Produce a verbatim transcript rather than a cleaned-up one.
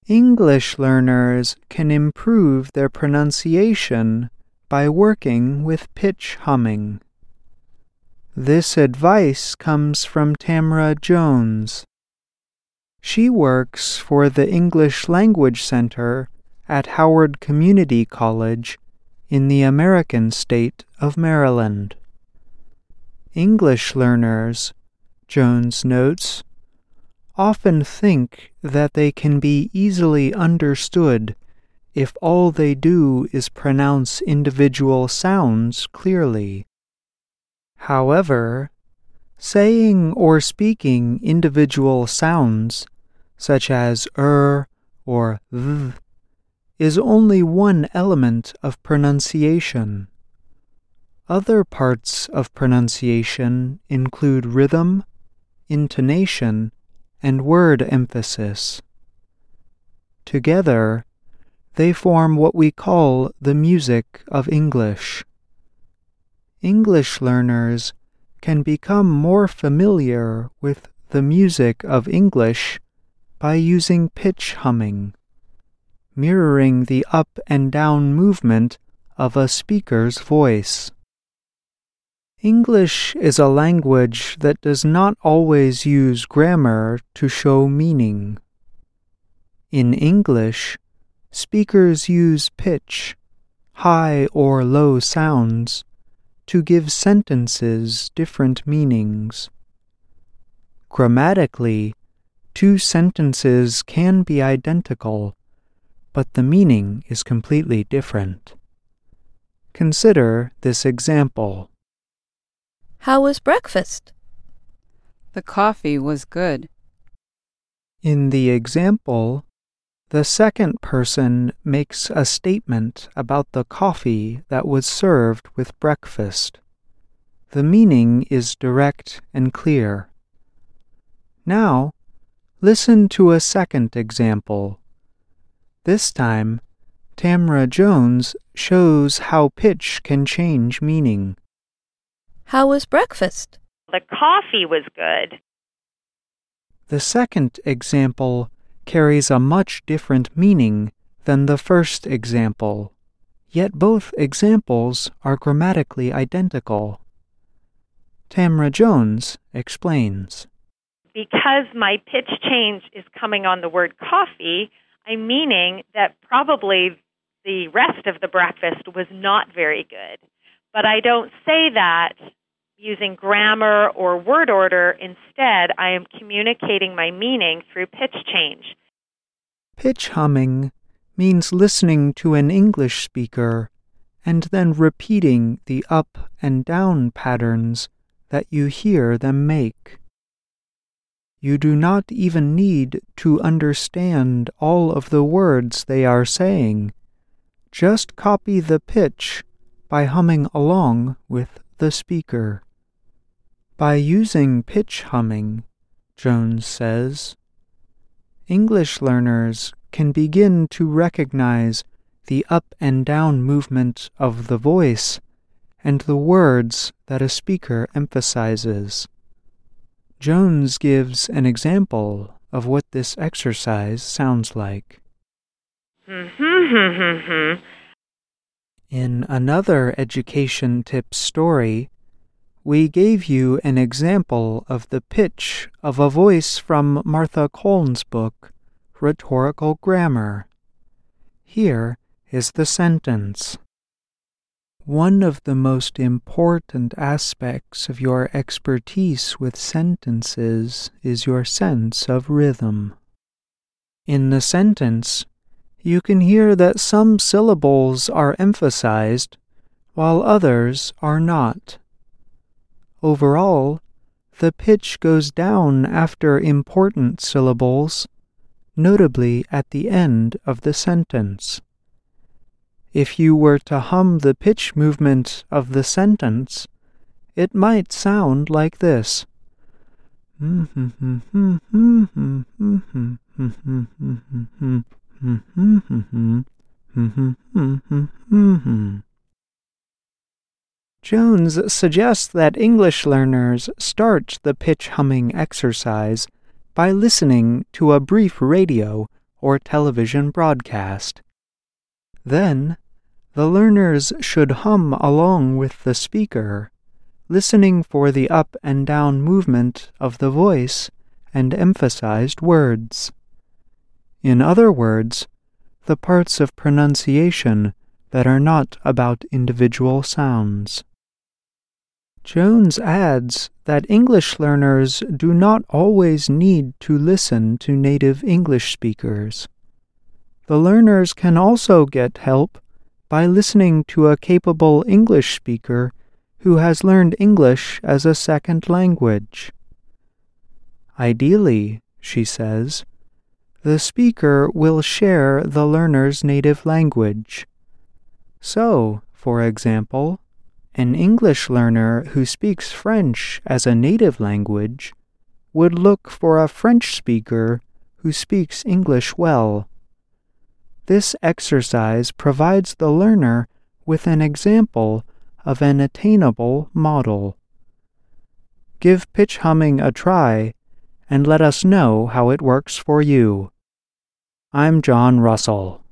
English learners can improve their pronunciation by working with pitch humming. This advice comes from Tamra Jones. She works for the English Language Center at Howard Community College in the American state of Maryland. English learners, Jones notes, often think that they can be easily understood if all they do is pronounce individual sounds clearly. However, saying or speaking individual sounds, such as er or th, is only one element of pronunciation. Other parts of pronunciation include rhythm, intonation, and word emphasis. Together, they form what we call the music of English. English learners can become more familiar with the music of English by using pitch humming, mirroring the up and down movement of a speaker's voice. English is a language that does not always use grammar to show meaning. In English, speakers use pitch, high or low sounds, to give sentences different meanings. Grammatically, two sentences can be identical, but the meaning is completely different. Consider this example. How was breakfast? The coffee was good. In the example, the second person makes a statement about the coffee that was served with breakfast. The meaning is direct and clear. Now, listen to a second example. This time, Tamra Jones shows how pitch can change meaning. How was breakfast? The coffee was good. The second example carries a much different meaning than the first example, yet both examples are grammatically identical. Tamra Jones explains. Because my pitch change is coming on the word coffee, I'm meaning that probably the rest of the breakfast was not very good. But I don't say that using grammar or word order. Instead, I am communicating my meaning through pitch change. Pitch humming means listening to an English speaker and then repeating the up and down patterns that you hear them make. You do not even need to understand all of the words they are saying. Just copy the pitch by humming along with the speaker. By using pitch humming, Jones says, English learners can begin to recognize the up and down movement of the voice and the words that a speaker emphasizes. Jones gives an example of what this exercise sounds like. In another Education Tips story, we gave you an example of the pitch of a voice from Martha Colnes's book, Rhetorical Grammar. Here is the sentence. One of the most important aspects of your expertise with sentences is your sense of rhythm. In the sentence, you can hear that some syllables are emphasized, while others are not. Overall, the pitch goes down after important syllables, notably at the end of the sentence. If you were to hum the pitch movement of the sentence, it might sound like this. Jones suggests that English learners start the pitch humming exercise by listening to a brief radio or television broadcast. Then, the learners should hum along with the speaker, listening for the up and down movement of the voice and emphasized words. In other words, the parts of pronunciation that are not about individual sounds. Jones adds that English learners do not always need to listen to native English speakers. The learners can also get help by listening to a capable English speaker who has learned English as a second language. Ideally, she says, the speaker will share the learner's native language. So, for example, an English learner who speaks French as a native language would look for a French speaker who speaks English well. This exercise provides the learner with an example of an attainable model. Give pitch humming a try and let us know how it works for you. I'm John Russell.